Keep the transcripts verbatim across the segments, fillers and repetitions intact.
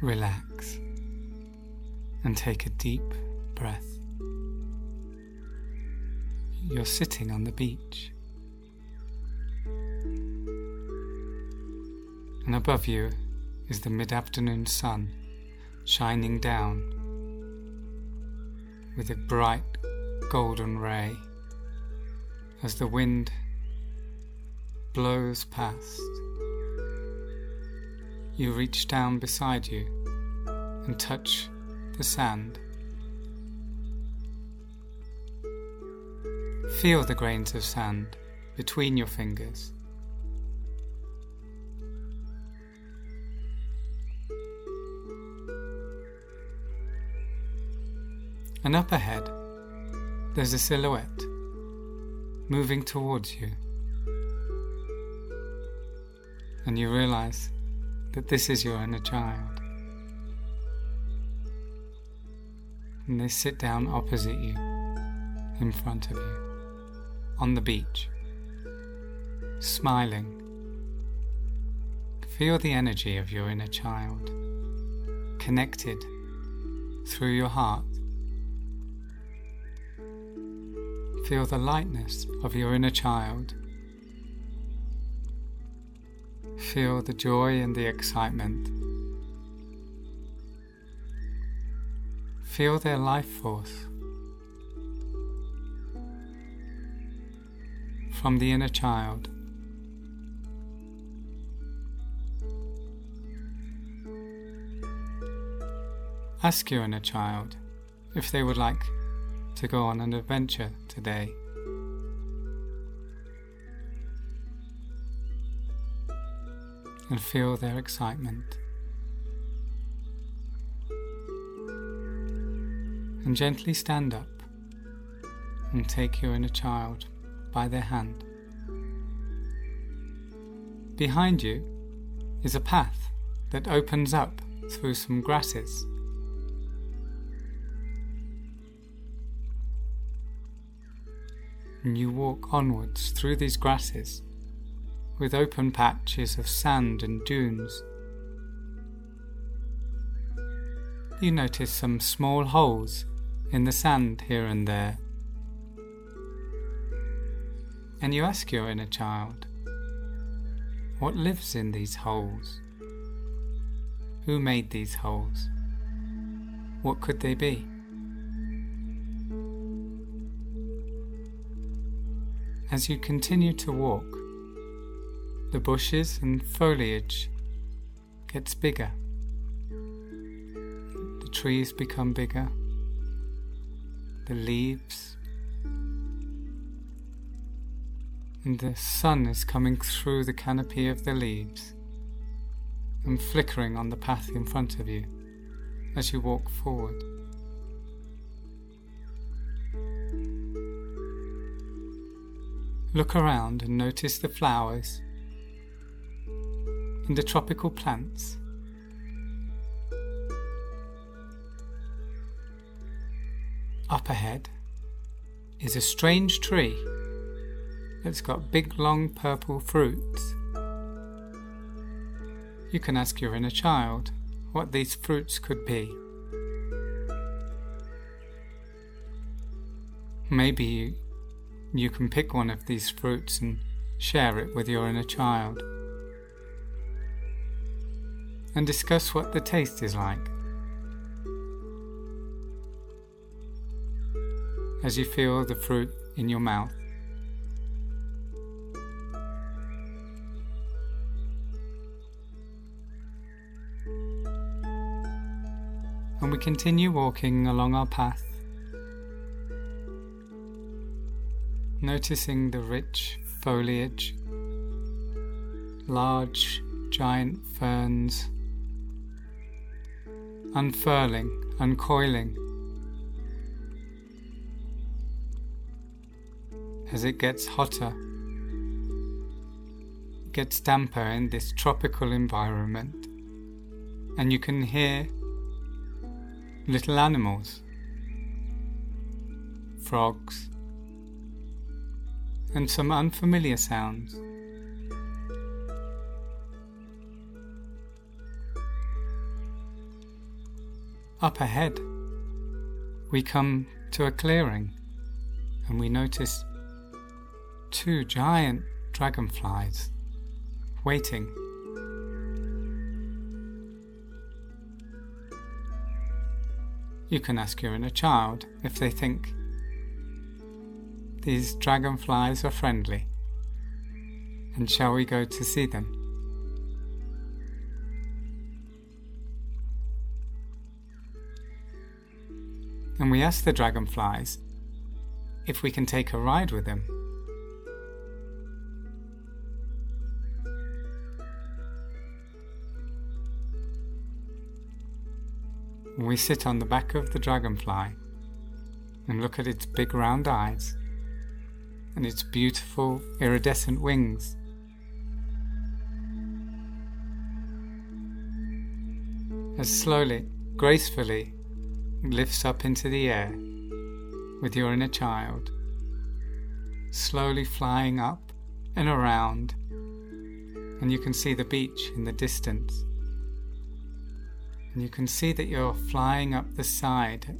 relax, and take a deep breath. You're sitting on the beach, and above you is the mid-afternoon sun shining down with a bright golden ray as the wind blows past. You reach down beside you and touch the sand. Feel the grains of sand between your fingers. And up ahead, there's a silhouette moving towards you. And you realize that this is your inner child. And they sit down opposite you, in front of you, on the beach, smiling. Feel the energy of your inner child, connected through your heart. Feel the lightness of your inner child. Feel the joy and the excitement. Feel their life force from the inner child. Ask your inner child if they would like to go on an adventure today. And feel their excitement. And gently stand up and take your inner child by their hand. Behind you is a path that opens up through some grasses. And you walk onwards through these grasses with open patches of sand and dunes. You notice some small holes in the sand here and there. And you ask your inner child, what lives in these holes? Who made these holes? What could they be? As you continue to walk, the bushes and foliage gets bigger. The trees become bigger. The leaves. And the sun is coming through the canopy of the leaves and flickering on the path in front of you as you walk forward. Look around and notice the flowers and the tropical plants. Up ahead is a strange tree that's got big long purple fruits. You can ask your inner child what these fruits could be. Maybe you, you can pick one of these fruits and share it with your inner child and discuss what the taste is like. As you feel the fruit in your mouth. And we continue walking along our path, noticing the rich foliage, large giant ferns, unfurling, uncoiling. As it gets hotter, it gets damper in this tropical environment, and you can hear little animals, frogs, and some unfamiliar sounds. up ahead, we come to a clearing and we notice two giant dragonflies waiting. You can ask your inner child if they think these dragonflies are friendly, and shall we go to see them? And we ask the dragonflies if we can take a ride with them. We sit on the back of the dragonfly and look at its big round eyes and its beautiful iridescent wings. As slowly, gracefully, it lifts up into the air with your inner child, slowly flying up and around, and you can see the beach in the distance. And you can see that you're flying up the side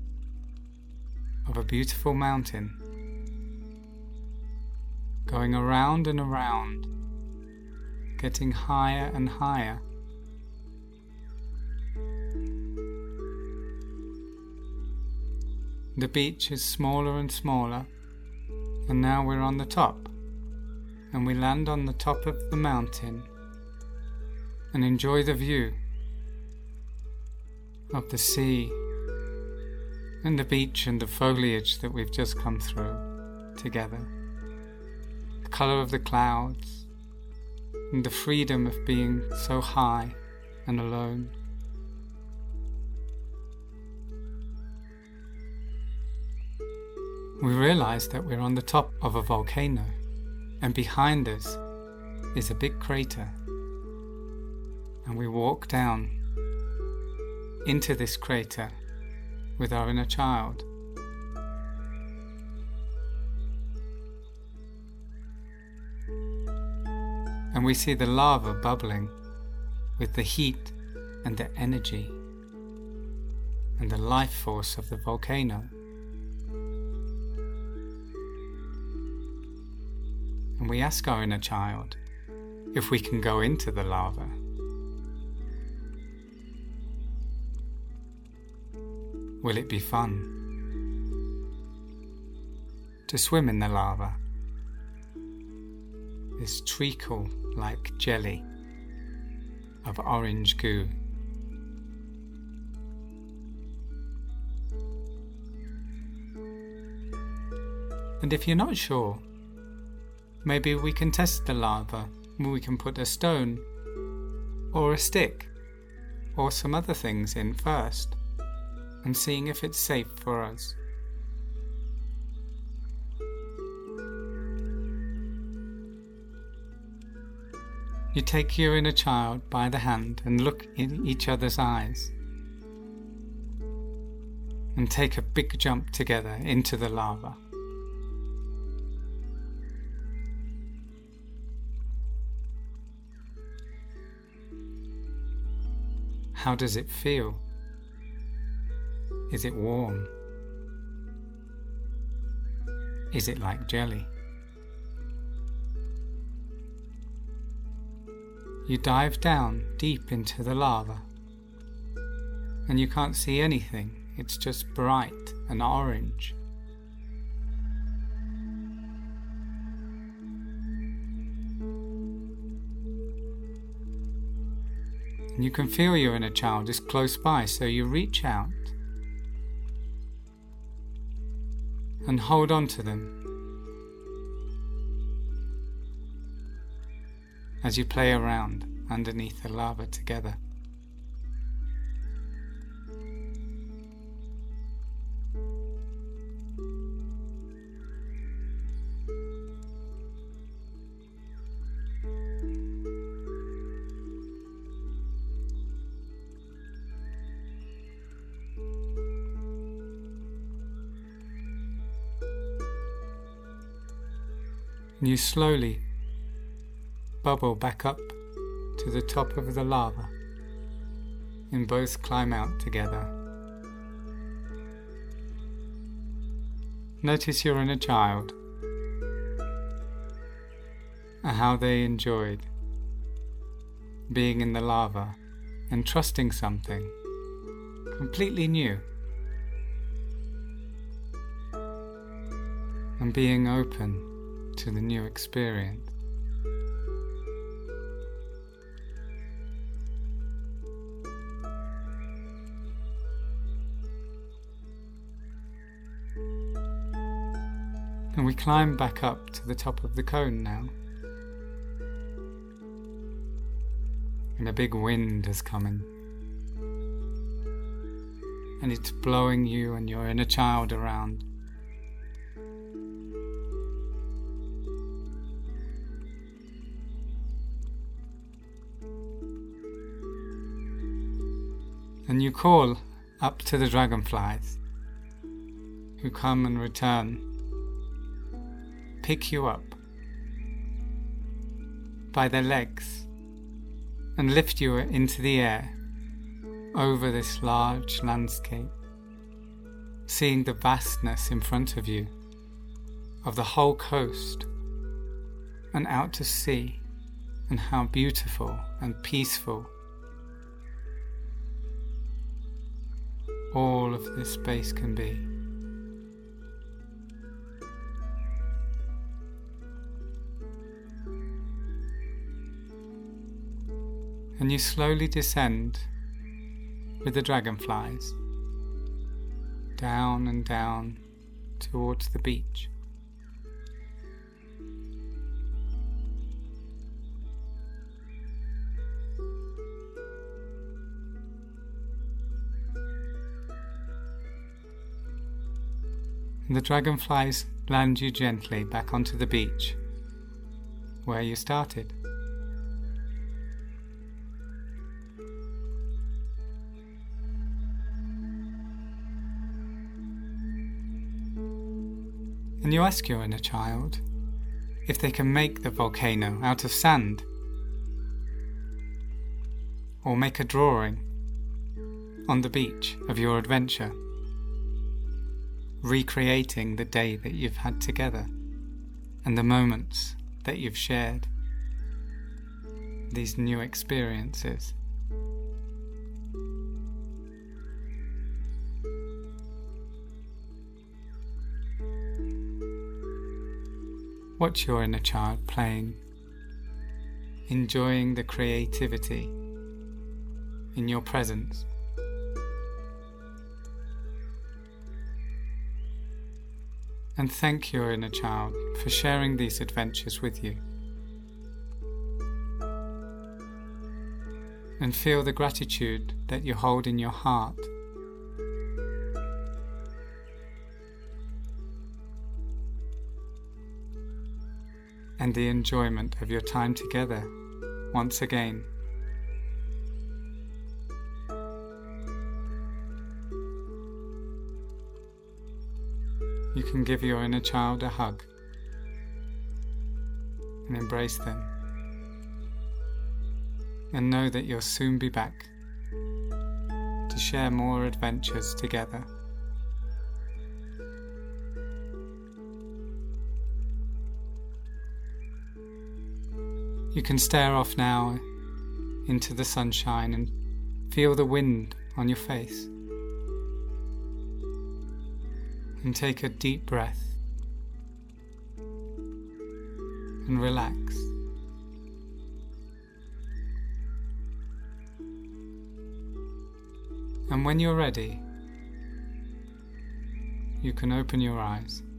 of a beautiful mountain, going around and around, getting higher and higher. The beach is smaller and smaller, and now we're on the top, and we land on the top of the mountain and enjoy the view of the sea and the beach and the foliage that we've just come through together, the colour of the clouds and the freedom of being so high and alone. We realise that we're on the top of a volcano, and behind us is a big crater, and we walk down into this crater with our inner child. And we see the lava bubbling with the heat and the energy and the life force of the volcano. And we ask our inner child if we can go into the lava. Will it be fun to swim in the lava? This treacle like jelly of orange goo. And if you're not sure, maybe we can test the lava. We can put a stone or a stick or some other things in first, and seeing if it's safe for us. You take your inner child by the hand and look in each other's eyes, and take a big jump together into the lava. How does it feel? Is it warm? Is it like jelly? You dive down deep into the lava, and you can't see anything. It's just bright and orange. And you can feel your inner child is close by, so you reach out and hold on to them as you play around underneath the lava together. You slowly bubble back up to the top of the lava, and both climb out together Notice your inner child and how they enjoyed being in the lava and trusting something completely new and being open to the new experience. And we climb back up to the top of the cone now. And a big wind is coming. And it's blowing you and your inner child around. And you call up to the dragonflies, who come and return, pick you up by their legs and lift you into the air over this large landscape, seeing the vastness in front of you of the whole coast and out to sea, and how beautiful and peaceful all of this space can be. And you slowly descend with the dragonflies down and down towards the beach. And the dragonflies land you gently back onto the beach where you started. And you ask your inner child if they can make the volcano out of sand, or make a drawing on the beach of your adventure, recreating the day that you've had together and the moments that you've shared, these new experiences. Watch your inner child playing, enjoying the creativity in your presence. And thank your inner child for sharing these adventures with you. And feel the gratitude that you hold in your heart. And the enjoyment of your time together once again. You can give your inner child a hug and embrace them, and know that you'll soon be back to share more adventures together. You can stare off now into the sunshine and feel the wind on your face. And take a deep breath and relax. And when you're ready, you can open your eyes.